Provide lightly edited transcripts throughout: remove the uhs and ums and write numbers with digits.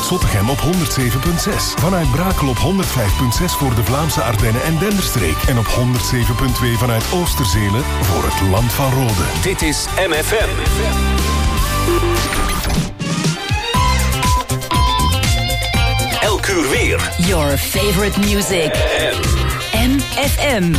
Zottegem op 107.6. Vanuit Brakel op 105.6 voor de Vlaamse Ardennen en Denderstreek. En op 107.2 vanuit Oosterzele voor het Land van Rode. Dit is MFM. Elk uur weer. Your favorite music. MFM.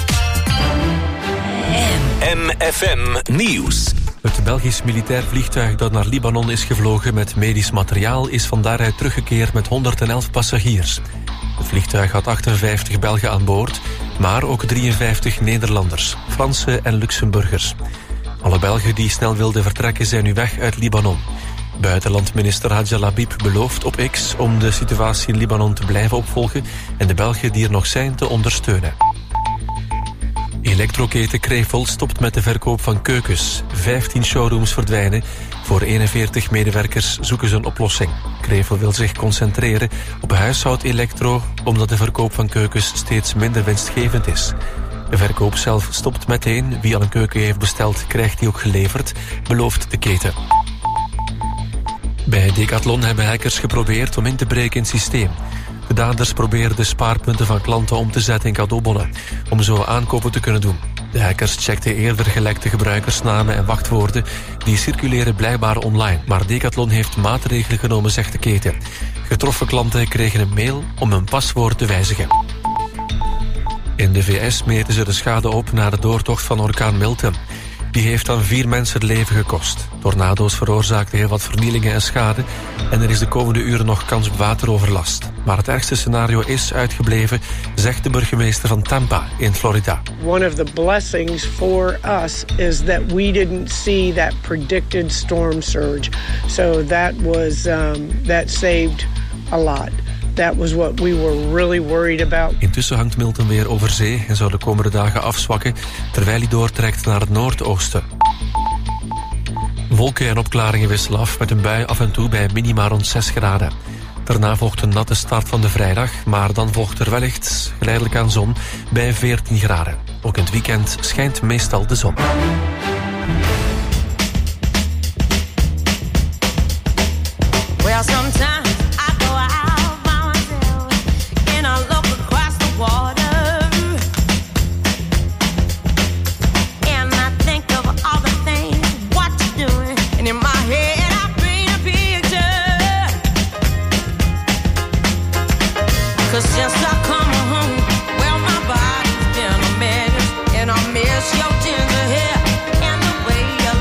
MFM Nieuws. Het Belgisch militair vliegtuig dat naar Libanon is gevlogen met medisch materiaal is van daaruit teruggekeerd met 111 passagiers. Het vliegtuig had 58 Belgen aan boord, maar ook 53 Nederlanders, Fransen en Luxemburgers. Alle Belgen die snel wilden vertrekken zijn nu weg uit Libanon. Buitenlandminister Hadja Labib belooft op X om de situatie in Libanon te blijven opvolgen en de Belgen die er nog zijn te ondersteunen. Elektroketen Krevel stopt met de verkoop van keukens. 15 showrooms verdwijnen. Voor 41 medewerkers zoeken ze een oplossing. Krevel wil zich concentreren op huishoudelектro, omdat de verkoop van keukens steeds minder winstgevend is. De verkoop zelf stopt meteen. Wie al een keuken heeft besteld, krijgt die ook geleverd, belooft de keten. Bij Decathlon hebben hackers geprobeerd om in te breken in het systeem. De daders proberen de spaarpunten van klanten om te zetten in cadeaubonnen, om zo aankopen te kunnen doen. De hackers checkten eerder gelekte gebruikersnamen en wachtwoorden. Die circuleren blijkbaar online, maar Decathlon heeft maatregelen genomen, zegt de keten. Getroffen klanten kregen een mail om hun paswoord te wijzigen. In de VS meten ze de schade op na de doortocht van orkaan Milton. Die heeft dan 4 mensen het leven gekost. Tornado's veroorzaakten heel wat vernielingen en schade en er is de komende uren nog kans op wateroverlast. Maar het ergste scenario is uitgebleven, zegt de burgemeester van Tampa in Florida. One of the blessings for us is that we didn't see that predicted storm surge. So that saved a lot. That was what we were really worried about. Intussen hangt Milton weer over zee en zou de komende dagen afzwakken, terwijl hij doortrekt naar het noordoosten. Wolken en opklaringen wisselen af met een bui af en toe bij minima rond 6 graden. Daarna volgt een natte start van de vrijdag, maar dan volgt er wellicht geleidelijk aan zon bij 14 graden. Ook in het weekend schijnt meestal de zon. Well, sometimes since I come home, well, my body's been a mess, and I miss your ginger hair and the way you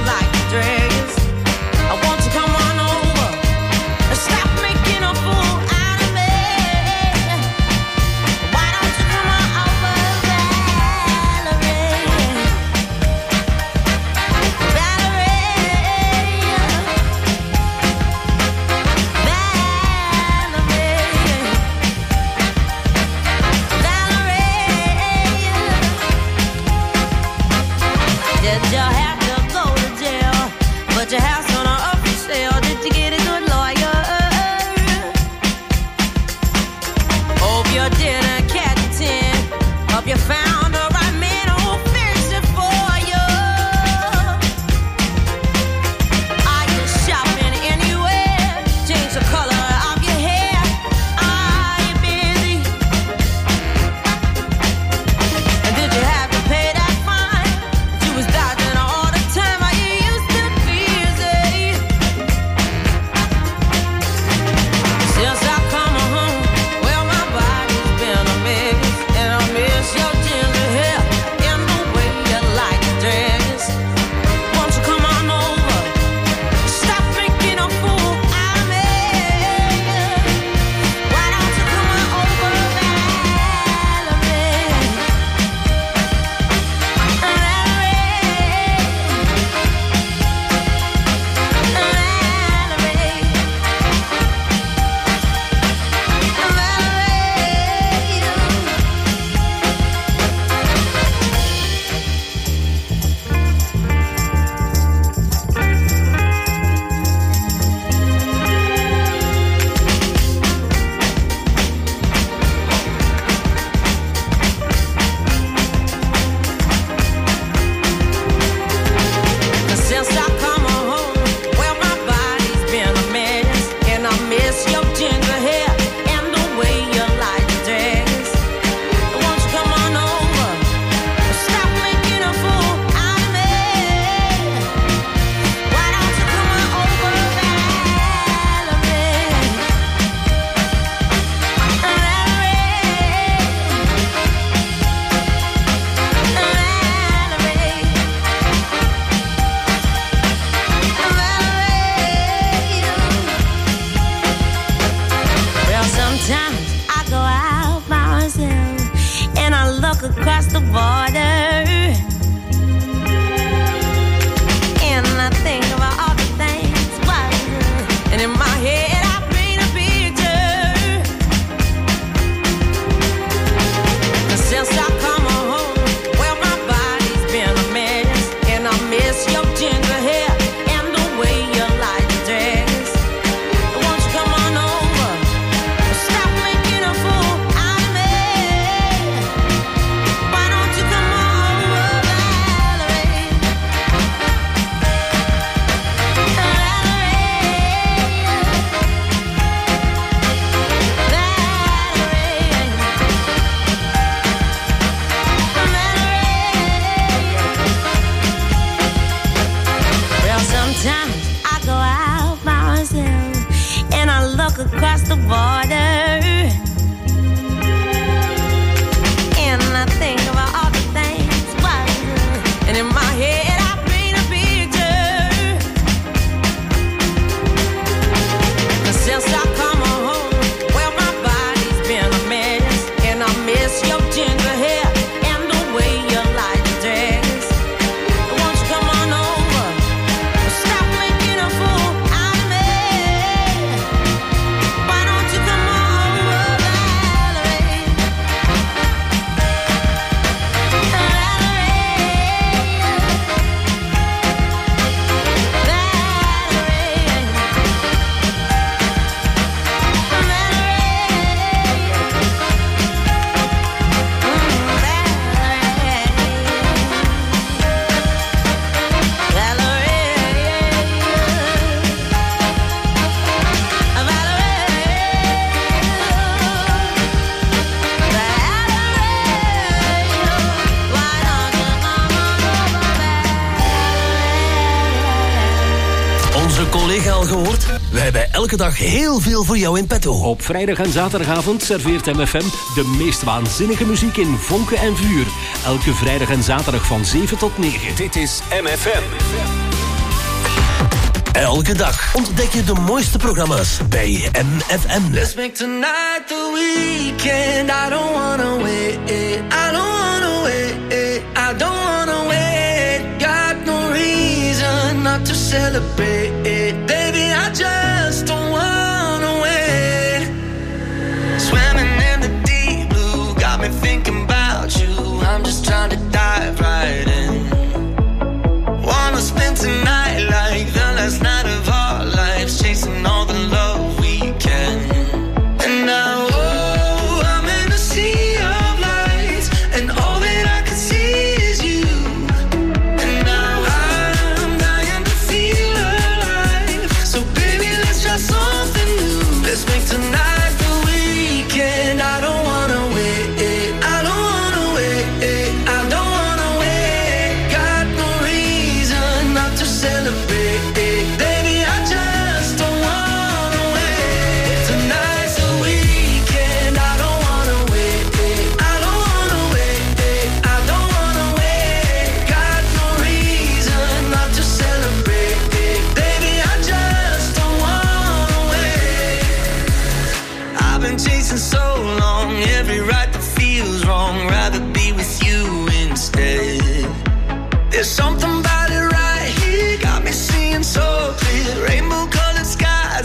order. And I think about all the things, and in my head I paint a picture. Since I come home, well, my body's been a mess, and I miss your ginger hair and the way you like to dance. Won't you come on over? Stop making a fool out of me. Why don't you come on over, Valerie? Onze collega al gehoord? We hebben elke dag heel veel voor jou in petto. Op vrijdag en zaterdagavond serveert MFM de meest waanzinnige muziek in vonken en vuur. Elke vrijdag en zaterdag van 7 tot 9. Dit is MFM. Elke dag ontdek je de mooiste programma's bij MFM. Let's make tonight the weekend. I don't wanna wait. I don't wanna wait. I don't wanna wait. Got no reason not to celebrate. Baby, I just don't wanna wait. Swimming in the deep blue got me thinking about you. I'm just trying to dive right in. Wanna spend tonight like the last night of our lives, chasing all the love we can. And now, oh, I'm in a sea of lights, and all that I can see is you. And now I'm dying to feel alive. So baby, let's try something new. Let's make tonight the weekend. I don't wanna wait. I don't wanna wait. I don't wanna wait. Got no reason not to celebrate. Baby, I just don't wanna wait. Tonight's the weekend. I don't wanna wait. I don't wanna wait. I don't wanna wait. Got no reason not to celebrate. Baby, I just don't wanna wait. I've been chasing so long, every right that feels wrong. Rather be with you instead. There's something about it right here, got me seeing so clear. Rainbow-colored skies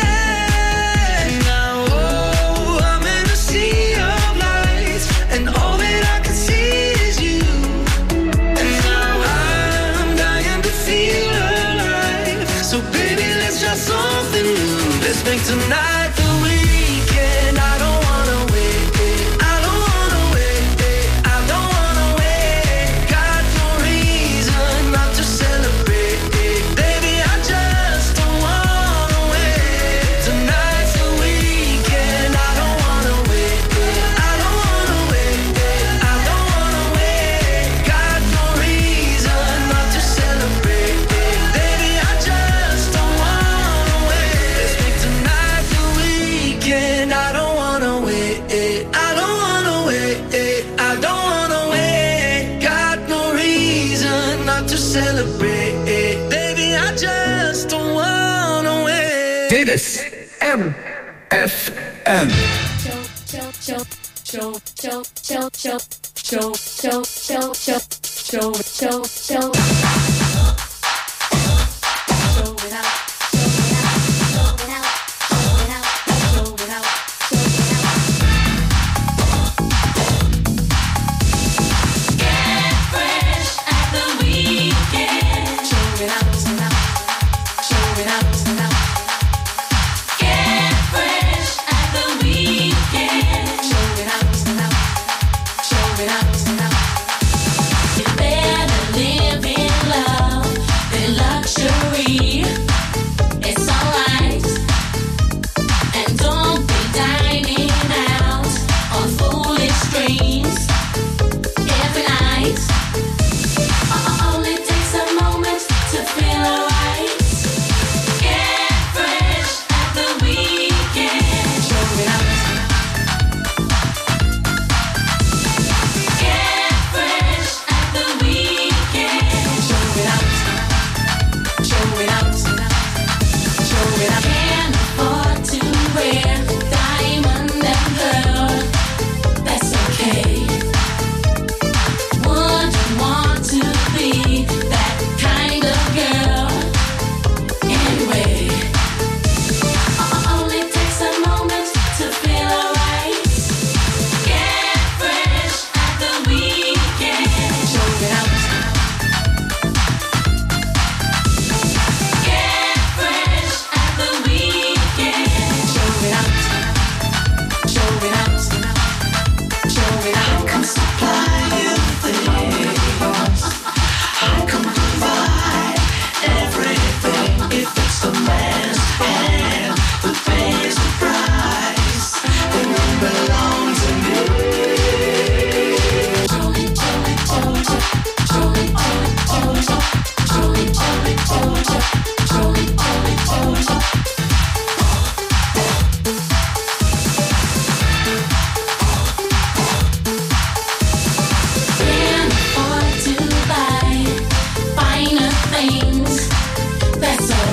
ahead. Now, oh, I'm in a sea of lights, and all that I can see is you. And now I'm dying to feel alive. So baby, let's try something new. Let's make tonight the weekend. I don't wanna wait. I don't wanna wait. I don't wanna wait. Got no reason not to celebrate. Baby, I just don't wanna wait. Tonight's the weekend. I don't wanna wait. I don't wanna wait. I don't wanna wait. Got no reason not to celebrate. Baby, I just don't wanna wait. Let's make tonight the weekend. I don't wanna wait. I don't wanna wait. I don't wanna wait. Got no reason not to celebrate. Baby, I just don't wanna wait. Dit is MFM.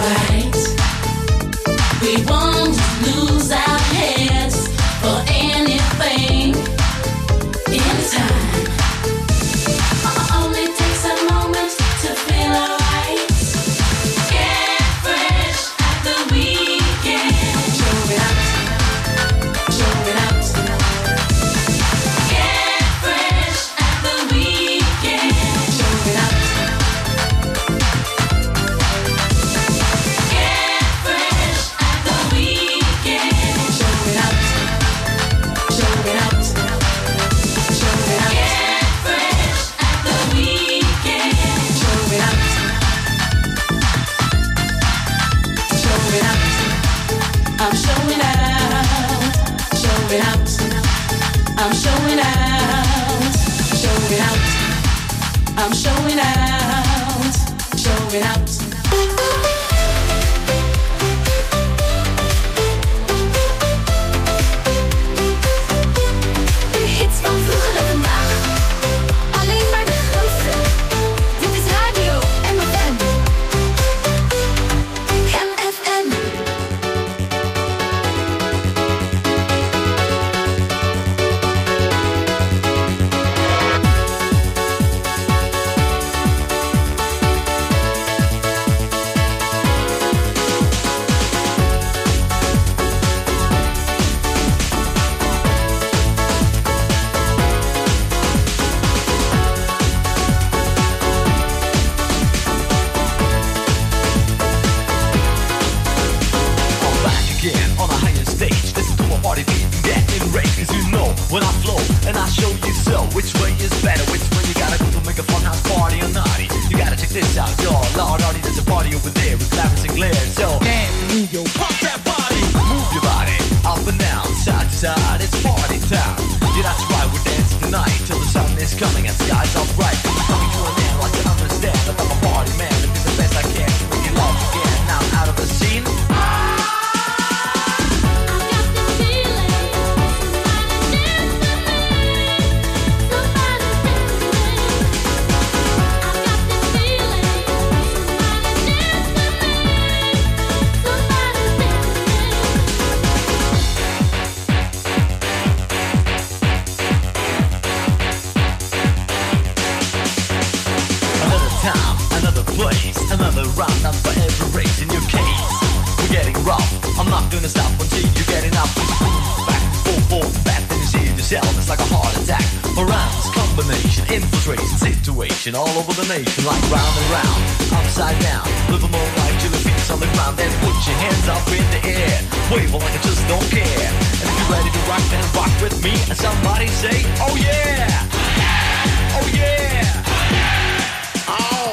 All over the nation, like round and round, upside down. Live a more life till the feet's on the ground. Then put your hands up in the air, wave like I just don't care. And if you're ready to rock, then rock with me. And somebody say, oh yeah, oh yeah, oh.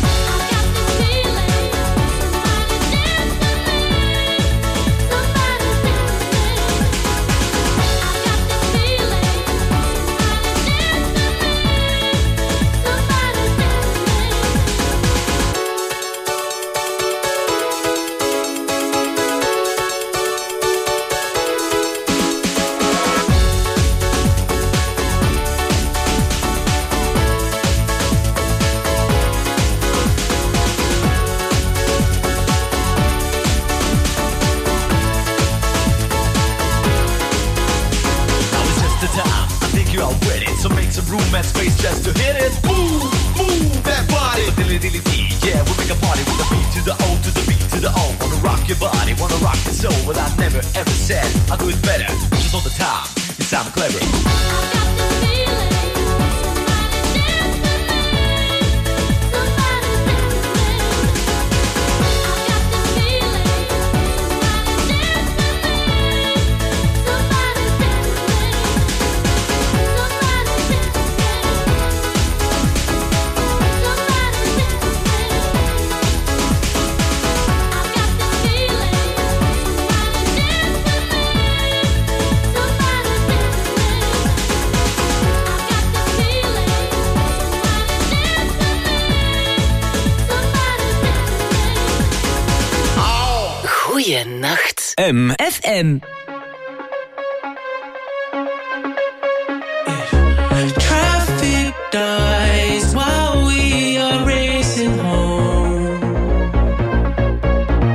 Room and space just to hit it. Move, move that body. Dilly dilly dee, yeah, we make a party with the beat to the O to the beat to the O. Wanna rock your body, wanna rock your soul. Well, I never ever said I'll do it better. Just all the time, you sound clever. Goeienacht. MFM. Traffic dies while we are racing home.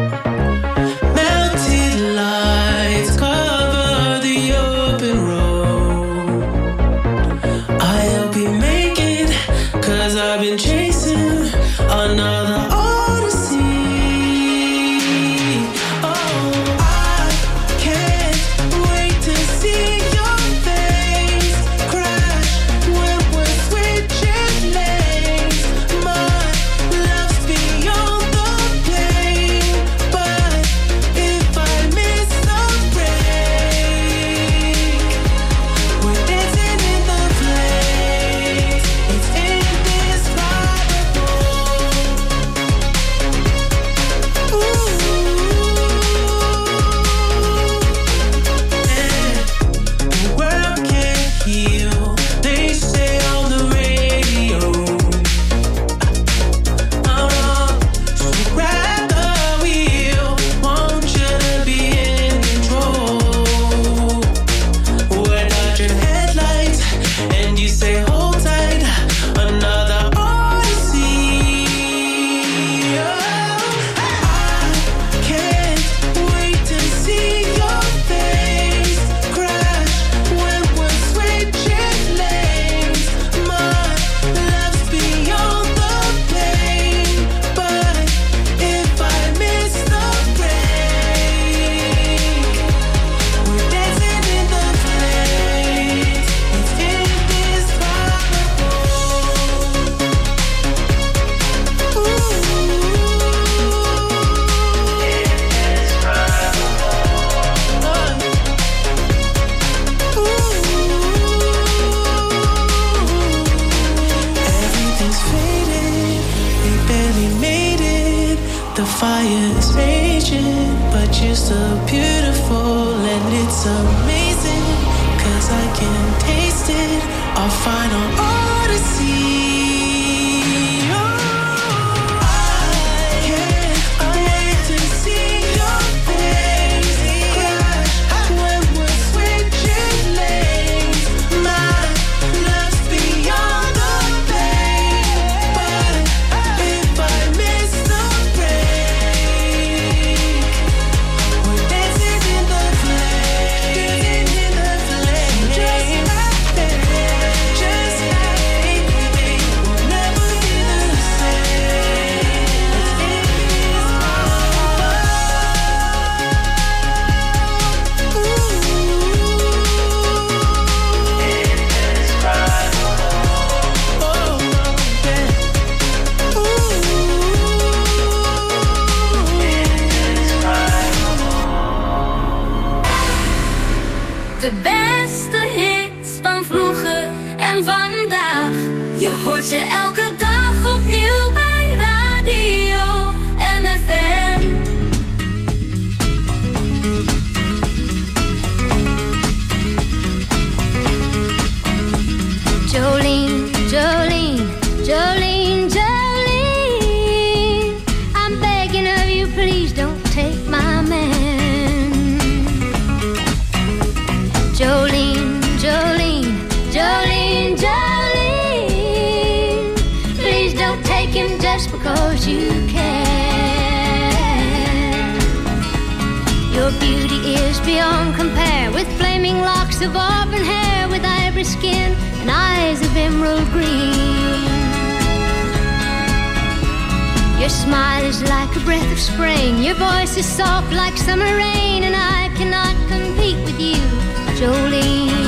contagion, but you're still beautiful and it's amazing, 'cause I can taste it, our final odyssey. De beste hits van vroeger en vandaag. Je hoort ze elke dag opnieuw bij Radio MFM. Jolene, Jolene, Jolene, Jolene, I'm begging of you, please don't take my man. Jolene, Jolene, Jolene, Jolene, please don't take him just because you can. Your beauty is beyond compare, with flaming locks of auburn hair, with ivory skin and eyes of emerald green. Your smile is like a breath of spring, your voice is soft like summer rain, and I cannot compete with you, Jolene.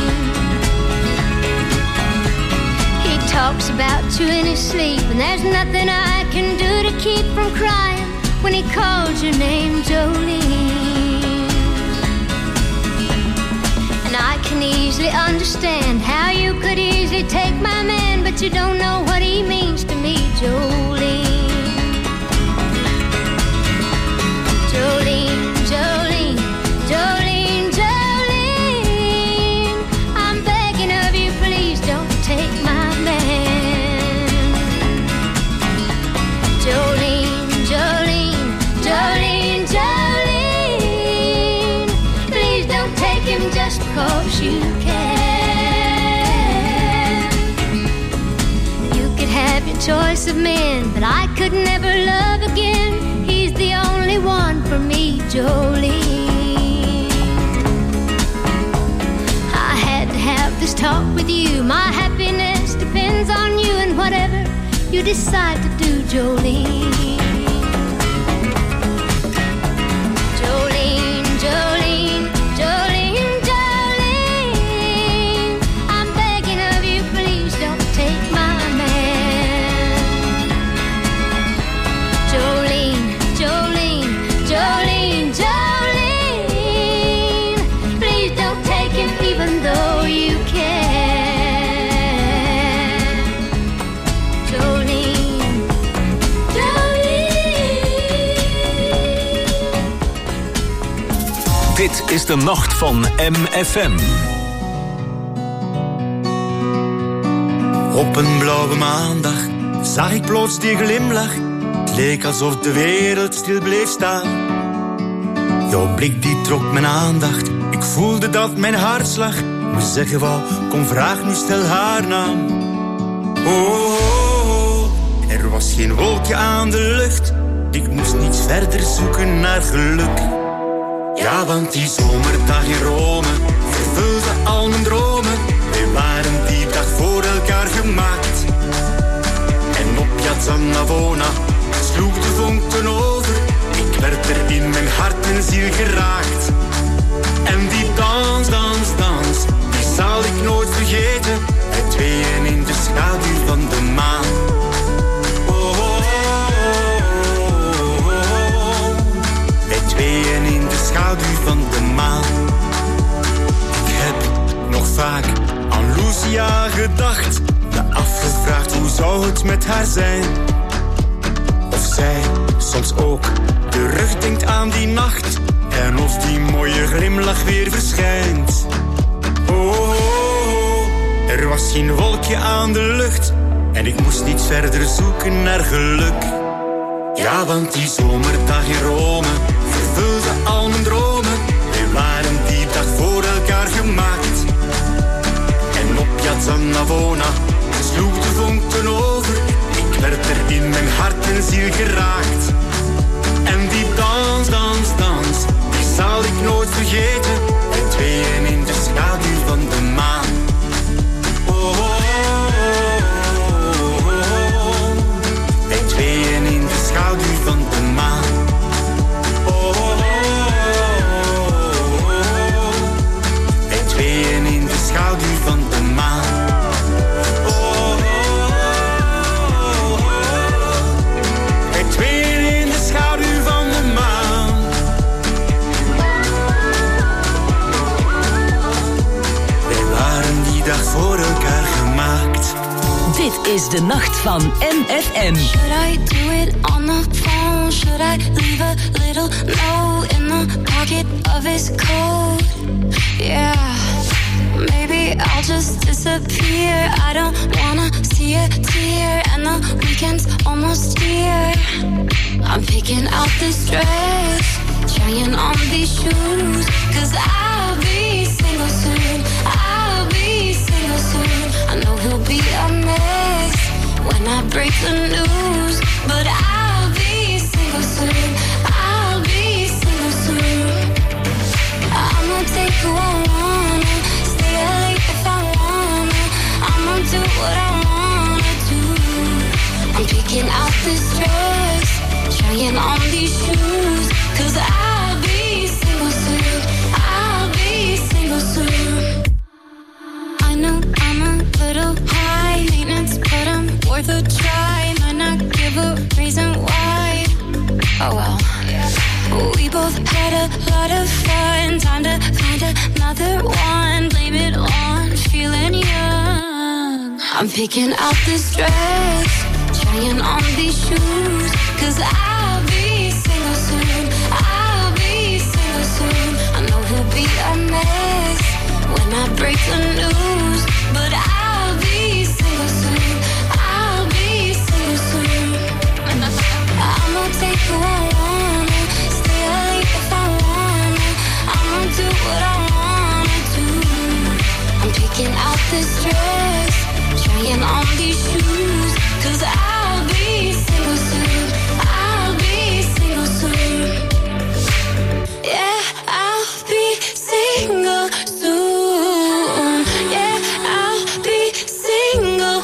He talks about you in his sleep, and there's nothing I can do to keep from crying when he calls your name, Jolene. And I can easily understand how you could easily take my man, but you don't know what he means to me, Jolene. Jolene, Jolene, Jolene, Jolene, I'm begging of you, please don't take my man. Jolene, Jolene, Jolene, Jolene, please don't take him just because you can. You could have your choice of men, but I could never love again. He's the only one for me, Jolene. I had to have this talk with you. My happiness depends on you, and whatever you decide to do, Jolene. Jolene, Jolene, Jolene, Jolene, I'm begging of you, please don't take my man. Jolene, Jolene, Jolene, Jolene, please don't take him even though you can. Jolene, Jolene. Dit is de nacht van MFM. Op een blauwe maandag zag ik plots die glimlach. Het leek alsof de wereld stil bleef staan. Jouw blik die trok mijn aandacht. Ik voelde dat mijn hartslag me zeggen wou, kom vraag nu, stel haar naam. Oh, oh, oh, er was geen wolkje aan de lucht. Ik moest niet verder zoeken naar geluk. Ja, want die zomerdag in Rome vervulde al mijn dromen. We waren die dag voor elkaar gemaakt. En op Piazza Navona sloeg de vonken over. Ik werd er in mijn hart en ziel geraakt. En die dans, dans, dans, die zal ik nooit vergeten. Het tweeën in de schaduw van de maan. Oh, oh, oh, oh, oh. Het tweeën in de schaduw van de maan. Ik heb nog vaak aan Lucia gedacht. Me afgevraagd hoe zou het met haar zijn. Of zij soms ook terugdenkt aan die nacht en of die mooie glimlach weer verschijnt. Oh, oh, oh, er was geen wolkje aan de lucht en ik moest niet verder zoeken naar geluk. Ja, want die zomerdag in Rome vervulde al mijn dromen. We waren die dag voor elkaar gemaakt. En op Piazza Navona sloeg de vonken over. Ik werd er in mijn hart en ziel geraakt. En die dans, dans, dans, die zal ik nooit vergeten. En tweeën in de schaduw van de maan. Oh, oh, oh, oh, oh. En tweeën in de schaduw van de maan. Oh, oh, oh, oh. En tweeën in de schaduw van de maan. Voor elkaar gemaakt. Dit is de nacht van MFM. Should I do it on the phone? Should I leave a little note in the pocket of his coat? Yeah, maybe I'll just disappear. I don't wanna see a tear, and the weekend's almost here. I'm picking out this dress, trying on these shoes, 'cause I'll be single soon. I'll be single soon. I know he'll be a mess when I break the news, but I'll be single soon. I'll be single soon. I'ma take who I wanna, stay late if I wanna. I'ma do what I wanna do. I'm picking out this dress, trying on these shoes, 'cause I'll be single soon. I'll be single soon. I know I'm a little high maintenance, but I'm worth a try. Might not give a reason why. Oh well. We both had a lot of fun. Time to find another one. Blame it on feeling young. I'm picking out this dress, trying on these shoes, 'cause I'll be single soon. I'll be single soon. I know he'll be a mess when I break the news, but I'll be single soon. I'll be single soon. I'ma take who I wanna, stay late if I wanna. I'ma do what I wanna do. I'm picking out this dress, trying on these shoes, 'cause I'll be single soon. I'll be single soon. Yeah, I'll be single soon. Yeah, I'll be single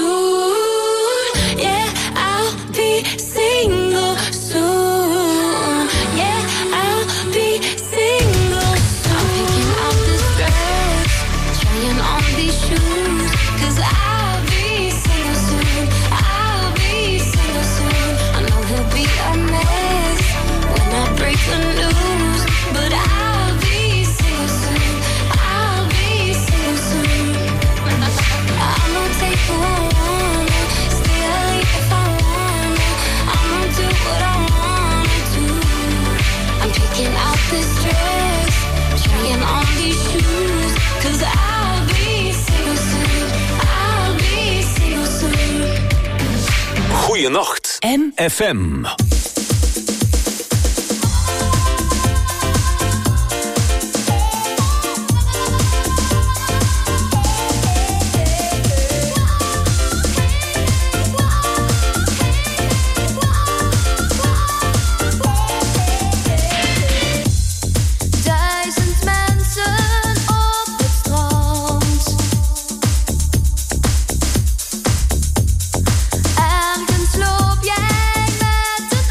soon. Yeah, I'll be single soon. Yeah, I'll be single. I'm picking out this dress, trying on these shoes, 'cause I'll be single soon. I'll be single soon. I know he'll be a mess when I break the news, but I'll be single soon. I'll be single soon. I'ma take who I wanna, stay late if I wanna. I'ma do what I wanna do. I'm picking out this dress, trying on these shoes, 'cause I'll be single soon. I'll be single soon. Goeienacht, MFM. Duizend mensen op het strand. Ergens loop jij met het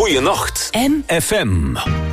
Goeienacht. FM.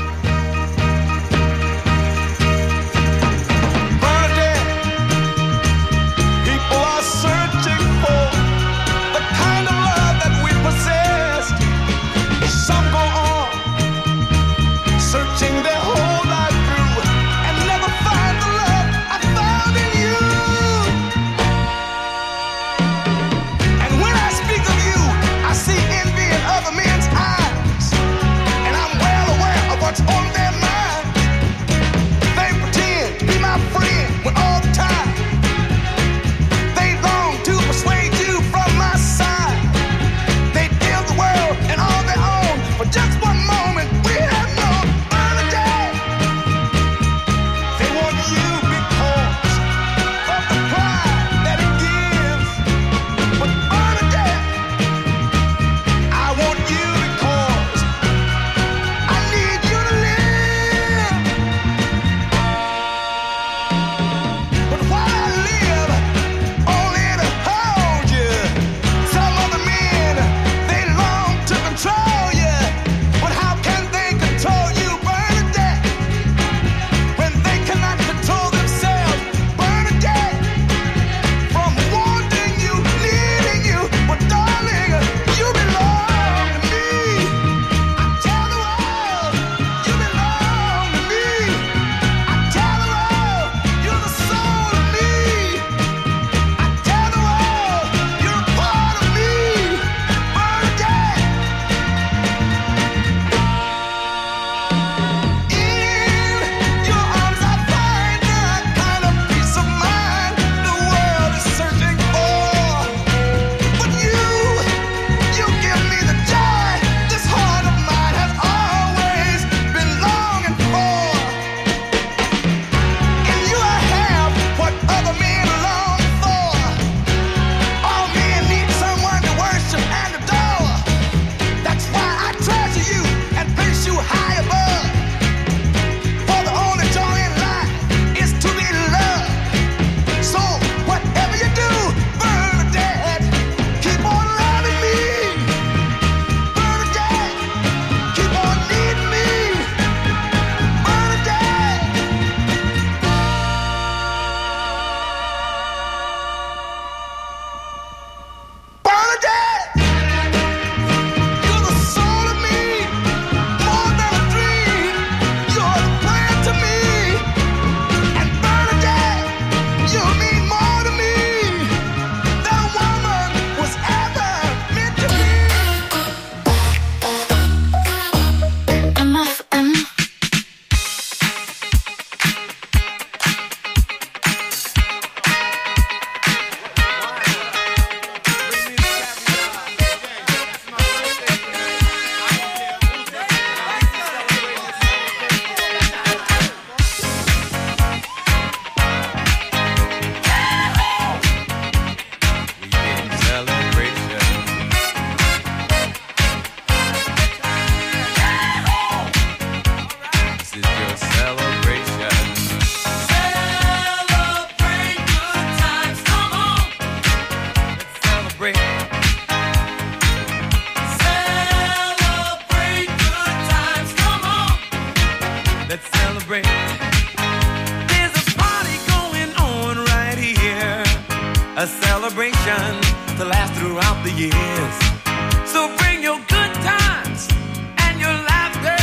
A celebration to last throughout the years. So bring your good times and your laughter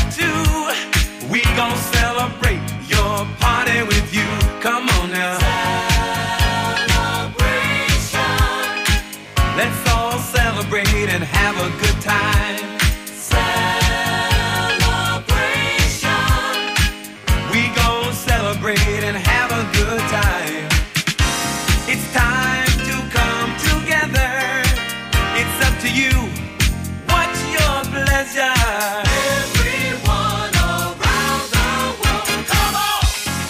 too. We gon' celebrate your party with you. Come on now. Celebration. Let's all celebrate and have a good time. Celebration. We gon' celebrate and have a good time. It's time to come together. It's up to you. What's your pleasure? Everyone around the world, come on!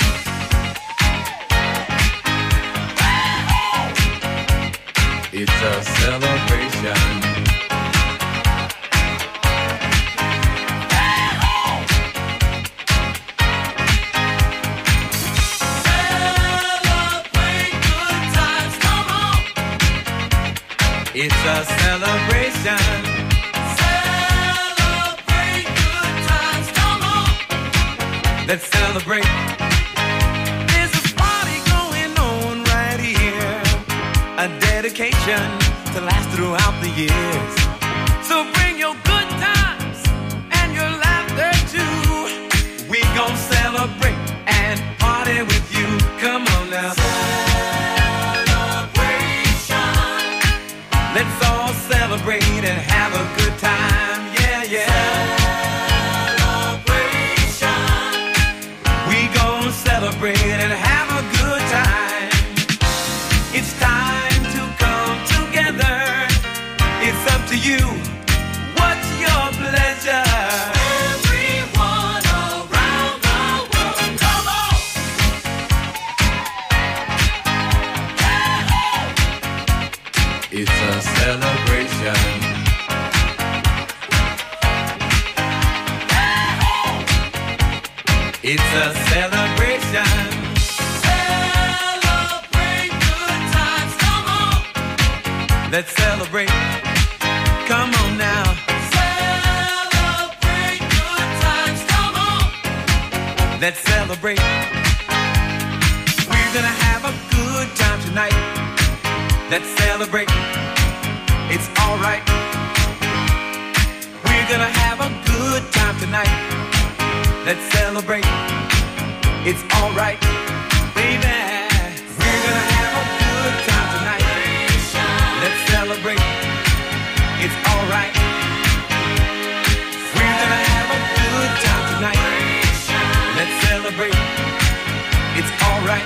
It's a celebration. It's a celebration. Celebration. Let's celebrate. There's a party going on right here. A dedication to last throughout the years. So bring your good times and your laughter too. We gon' celebrate and party with you. Come on now. Celebration. Let's all celebrate and have a good time. Yeah, yeah. Celebrate and have a good time. It's time to come together. It's up to you. What's your pleasure? Everyone around the world, come on. It's a celebration. It's a celebration. Celebrate good times, come on. Let's celebrate. Come on now. Celebrate good times, come on. Let's celebrate. We're gonna have a good time tonight. Let's celebrate. It's alright. We're gonna have a good time tonight. Let's celebrate. It's alright, baby. We're gonna have a good time tonight. Let's celebrate. It's alright. We're gonna have a good time tonight. Let's celebrate. It's alright.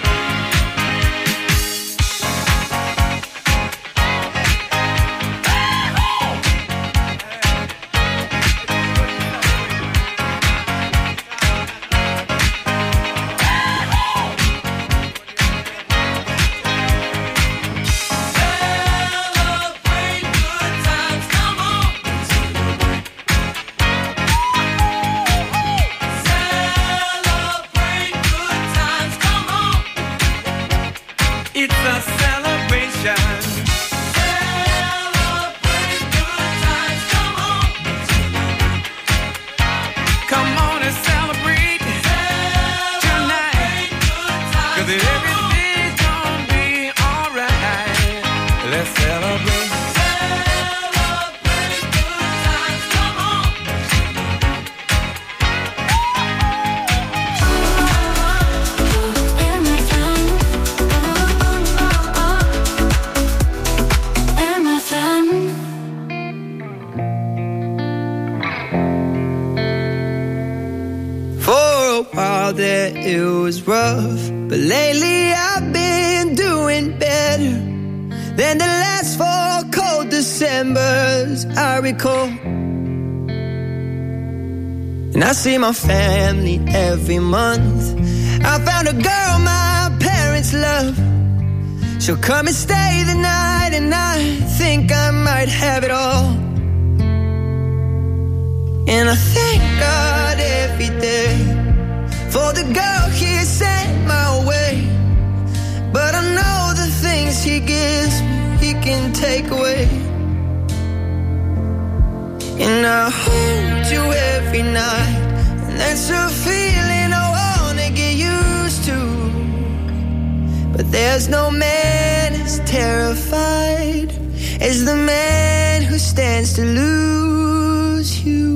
It was rough, but lately I've been doing better than the last 4 cold Decembers I recall. And I see my family every month. I found a girl my parents love. She'll come and stay the night, and I think I might have it all. And I thank God every day for the girl he sent my way. But I know the things he gives me, he can take away. And I hold you every night, and that's a feeling I wanna get used to. But there's no man as terrified as the man who stands to lose you.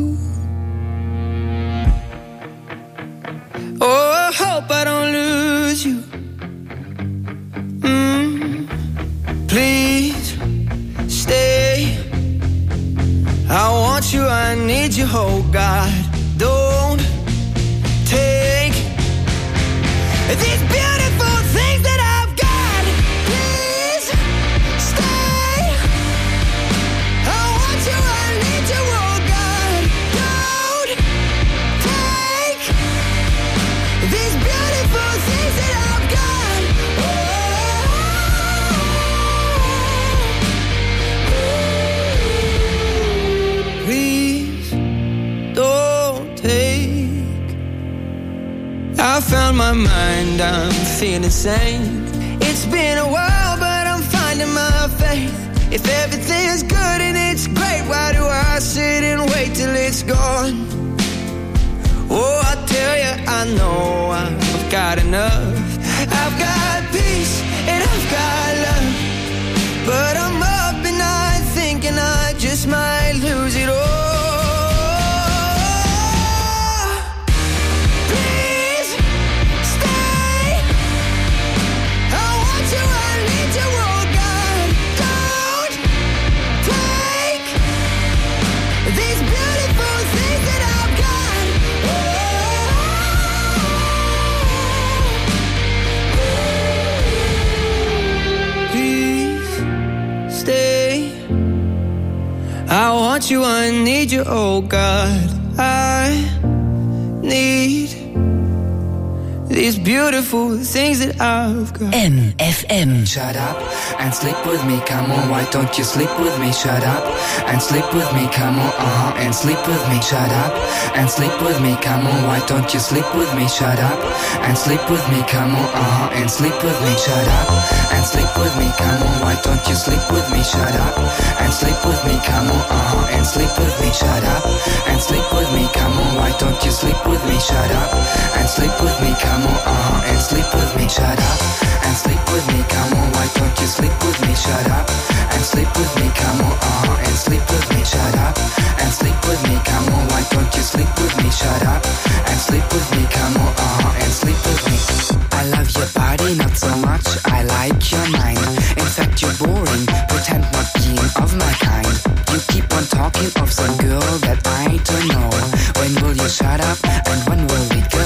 Oh, I hope I don't lose you. Please stay. I want you, I need you, oh God. Don't take these beautiful things that I've got. Please stay. I want you, I need you, oh God. Don't take these beautiful things that I've got. Please don't take. I found my mind, I'm feeling sane. It's been a while, but I'm finding my faith. If everything's good and it's great, why do I sit and wait till it's gone? Oh, I tell you, I know got enough. I've got peace and I've got love, but I'm up at night thinking I just might lose it all. Please stay. I want you, I need you, oh God. Don't take these beautiful things that I've got. Please stay. I want you, I need you, oh God. I need these beautiful things that I've got. MFM. Shut up and sleep with me, come on, why don't you sleep with me? Shut up and sleep with me, come on, and sleep with me. Shut up and sleep with me, come on, why don't you sleep with me? Shut up and sleep with me, come on, and sleep with me. Shut up and sleep with me, come on, why don't you sleep with me? Shut up and sleep with me, come on, and sleep with me. Shut up and sleep with me, come on, why don't you sleep with me? Shut up and sleep with me, come on, and sleep with me. Shut up and sleep with me, come on, why don't you sleep with me? Shut up and sleep with me, come on, and sleep with me. Shut up and sleep with me, come on, why don't you sleep with me? Shut up and sleep with me, come on, and sleep with me. I love your body, not so much, I like your mind. In fact, you're boring, pretend not being of my kind. You keep on talking of some girl that I don't know. When will you shut up and when will we go?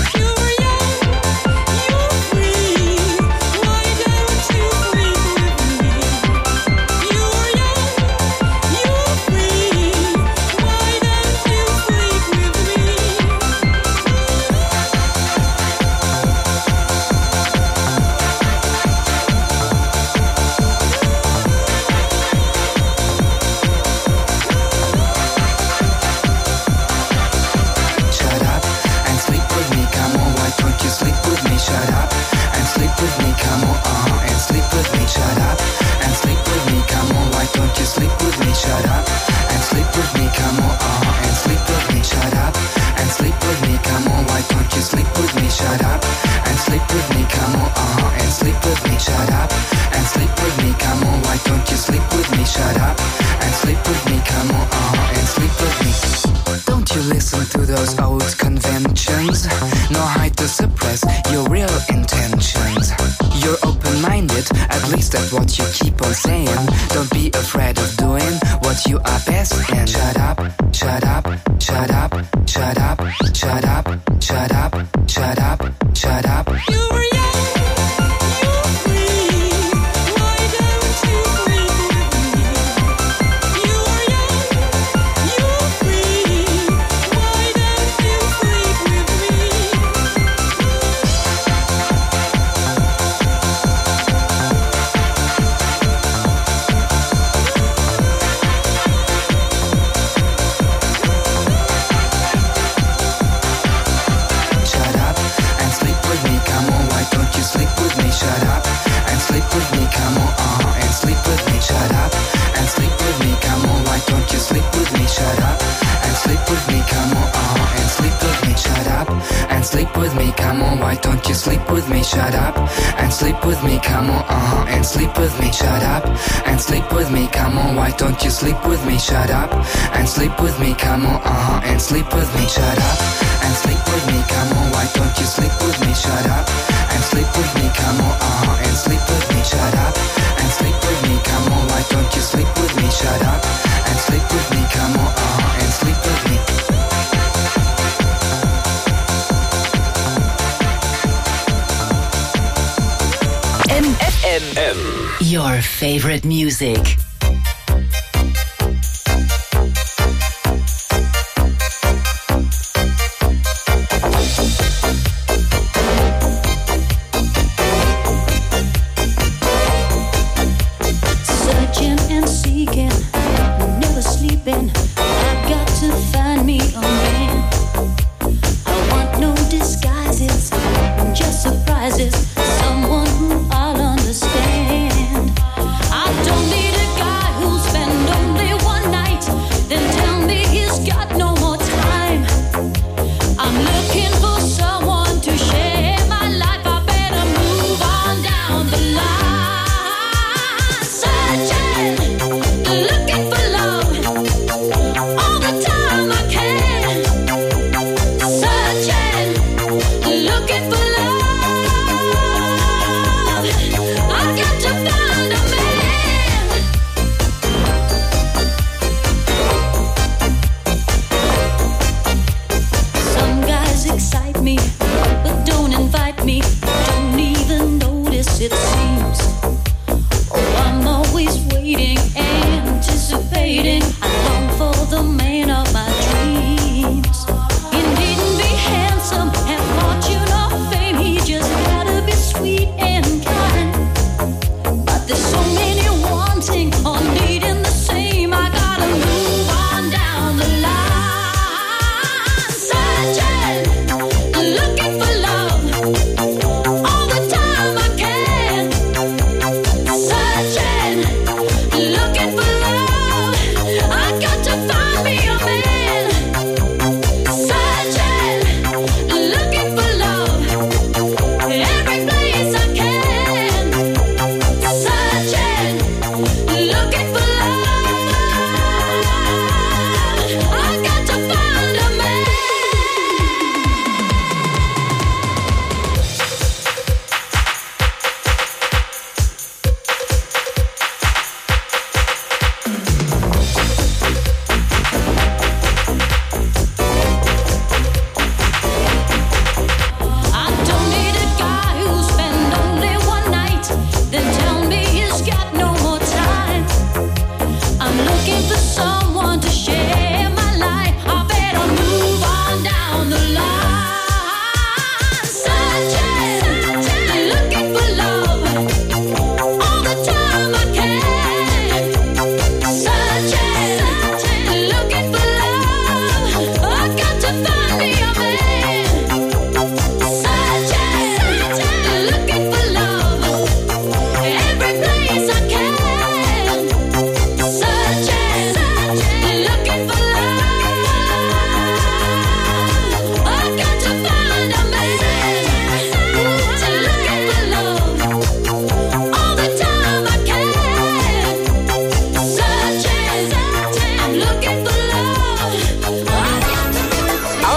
What you keep on saying, don't be afraid of doing what you are best in. Shut up, shut up, shut up, shut up, shut up, shut up, shut up, shut up. You were young, you were free. Why don't you sleep with me? You were young, you were free. Why don't you sleep with me? Why don't you sleep with me? Shut up and sleep with me, come on, and sleep with me. Shut up and sleep with me, come on, why don't you sleep with me? Shut up and sleep with me, come on, and sleep with me. Shut up and sleep with me, come on, why don't you sleep with me? Shut up and sleep with me, come on, and sleep with me. Shut up and sleep with me, come on, why don't you sleep with me? Shut up and sleep with me, come on, and sleep with me. MFM. Your favorite music. Searching and seeking, never sleeping. I've got to find me a man. I want no disguises, just surprises. Someone who I'll understand. I don't need a guy.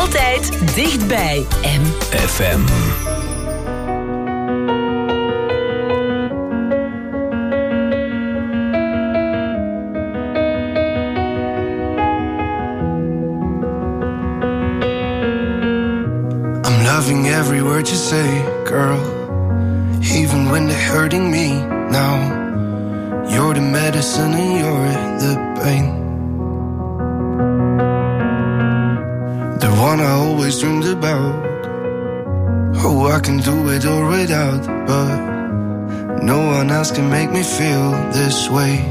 Altijd dichtbij. FM. I'm loving every word you say, girl. Even when they're hurting me now. You're the medicine and you're the pain. The one I always dreamed about. Oh, I can do it all without. But no one else can make me feel this way.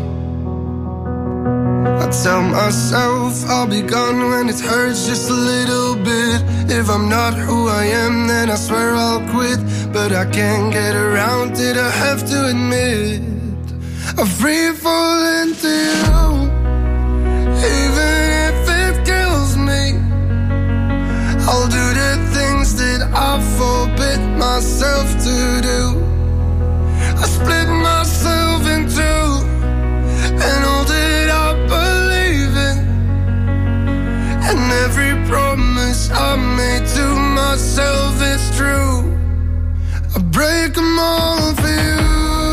I tell myself I'll be gone when it hurts just a little bit. If I'm not who I am, then I swear I'll quit. But I can't get around it, I have to admit. I'm free falling to you. Even if it kills me, I'll do the things that I forbid myself to do. I split myself in two, and all that I believe in, and every promise I made to myself is true. I break them all for you.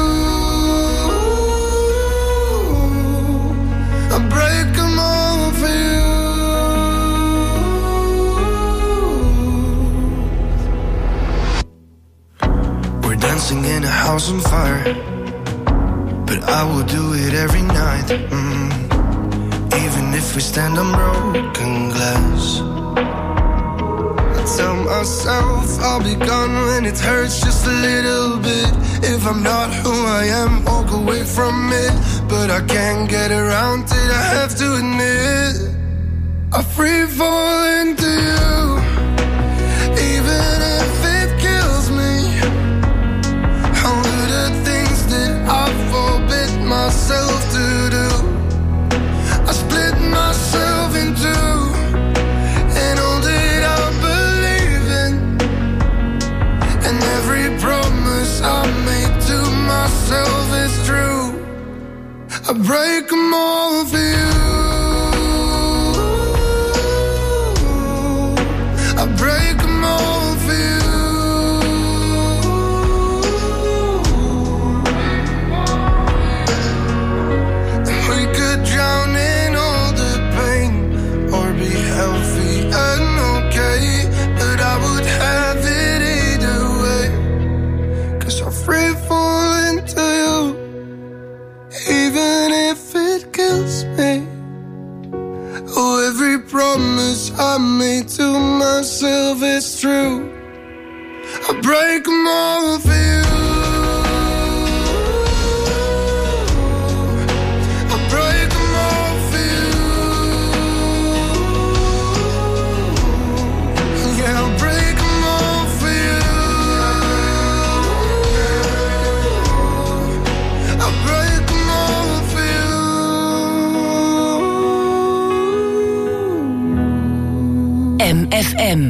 I break them all for you. We're dancing in a house on fire, but I will do it every night. Even if we stand on broken glass. I tell myself I'll be gone when it hurts just a little bit. If I'm not who I am, walk away from it. But I can't get around it, I have to admit. I free fall into you. Even if it kills me, I'll do the things that I forbid myself to do. I split myself in two, and all that I believe in, and every promise I made to myself is true. I break them all for you. I break them all for you. We could drown in all the pain, or be healthy and okay. But I would have it either way, 'cause I free fall into you. Even if it kills me. Oh, every promise I made to myself is true. I break them all for you. I break them all for you. Yeah, I'll break them all for you. I'll break them all for you. MFM.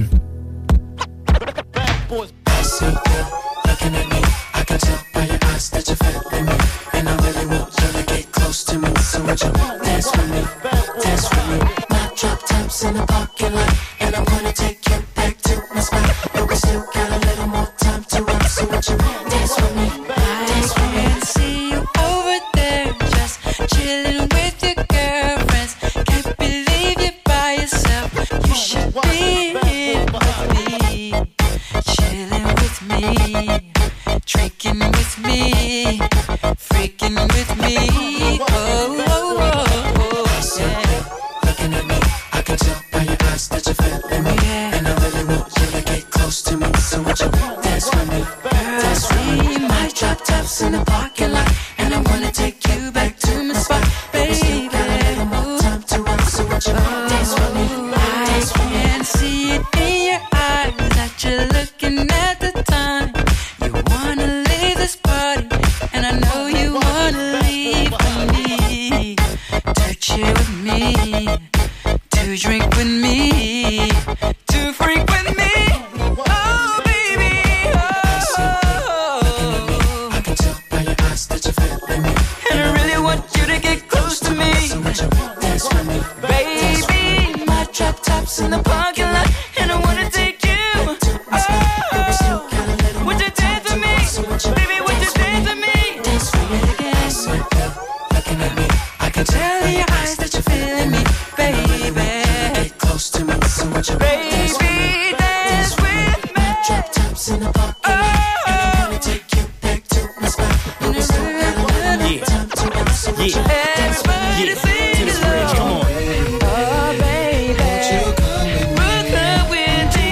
Looking at me, I can tell by your eyes that you're feeling me, and I really want you to get close to me. So would you dance with me, dance with me? My drop tops in the parking lot, and I'm gonna take you back to my spot. But we still got a little more time to run. So would you dance with me, dance with me? I see you over there, just chilling with your girlfriends. Can't believe you're by yourself. You should be here with me, chilling with me, drinking with me, freaking with me. Oh, oh, oh, oh, yeah. Looking at me, I can tell by your eyes that you're feeling me, and I really want you to get close to me. So would you dance with me, dance with me? My drop tops in the parking lot, and I wanna take you back to my spot, baby. Time to run, so would you dance with me, dance with me? I can see it in your eyes that you're looking at the time. You wanna leave this party, and I know you wanna leave with me. To chill with me, to drink with me, to freak with me. Oh, baby, oh. I can tell by your eyes that you're feeling me, And I really want you to get close to me, so would you dance with me, baby. My drop tops in the parking lot, and and I wanna take you. Oh, would you dance with me? Baby, would you dance with me? Dance with me again. Looking at me, I can tell in your eyes that you're feeling me, baby. Get close to me, so would you dance with me? Dance with me. Drop tops in the park, and I'm gonna take you back to my spot. And we still got a little time to us, so would you dance with me? To the bridge, come on. Oh, baby, won't you come with me?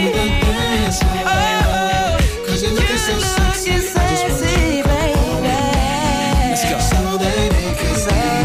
Oh, 'cause you're looking so sexy, baby. Let's go. So that it could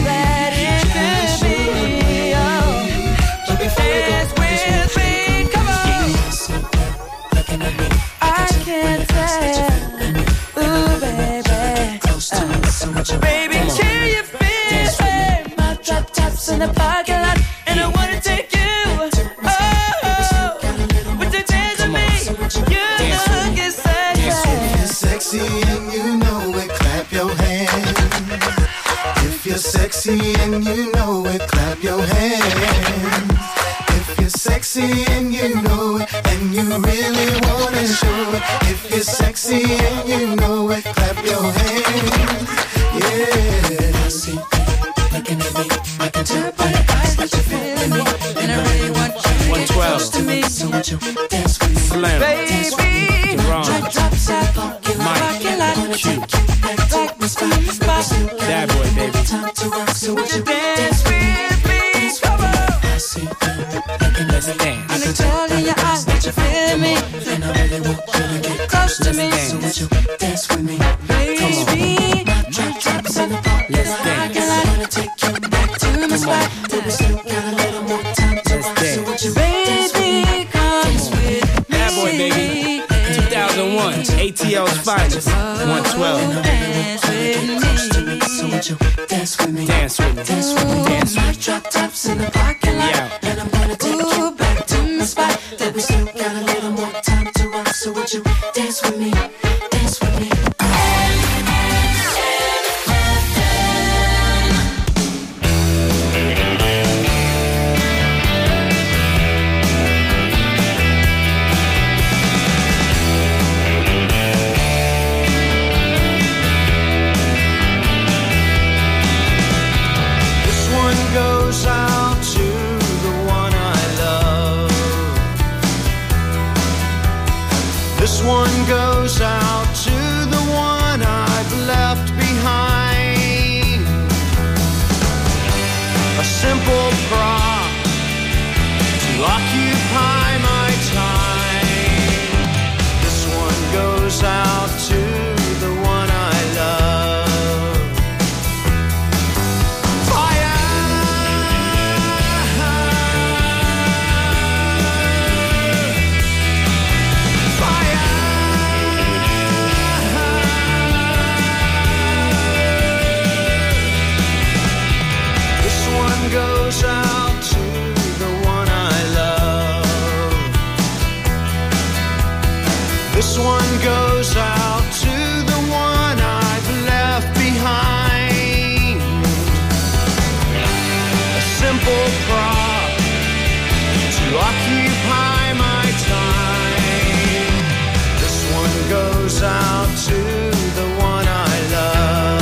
be, oh, dance with me, come on. Looking at me, I can't tell. Ooh, baby, baby, can you feel my drop tops in the parking lot, and I wanna take you. Oh, would you dance with me? You look excited. If you're sexy and you know it, clap your hands. If you're sexy and you know it, clap your hands. If you're sexy and you know it, and you really wanna show it. If you're sexy and you know it, clap your hands. Yeah. Looking at me, I can tell by your eyes that you're feeling me, and I really want you to get close to me. So would you dance with me, baby? Drop tops out, parking lot, like my spot. That boy, baby. Time to rock, so would you dance with me? Come on. I see you looking at me, I can tell in your eyes that you're feeling me, and I really want you to get close to me. So would you dance with me, baby? Drop tops in the parking lot, I wanna take you back to my spot. But we still got a little more time to rock, so would you baby come with me? That boy, baby. 2001, ATL's finest. 112. Dance with me. So would you dance with me? Dance with me. Dance with me. Dance with me. Drop tops in the parking lot, and I'm gonna take you back to my spot. But we still got a little more time to rock, so would you dance with me? Dance with me. Goes out to the one I love. This one goes out to the one I've left behind. A simple prop to occupy my time. This one goes out to the one I love. Goes out to the one I love. This one goes out to the one I've left behind. A simple prop to occupy my time. This one goes out to the one I love.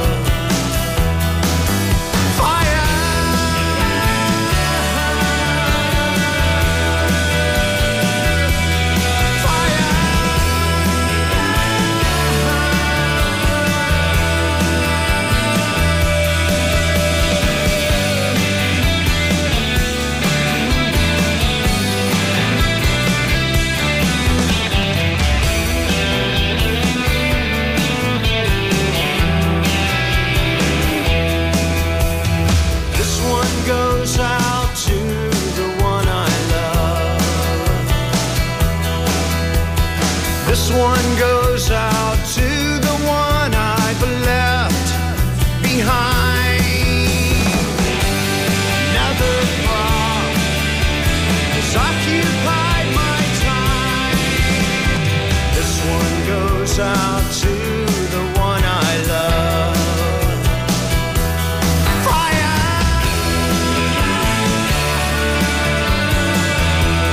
Goes out to the one I love. This one goes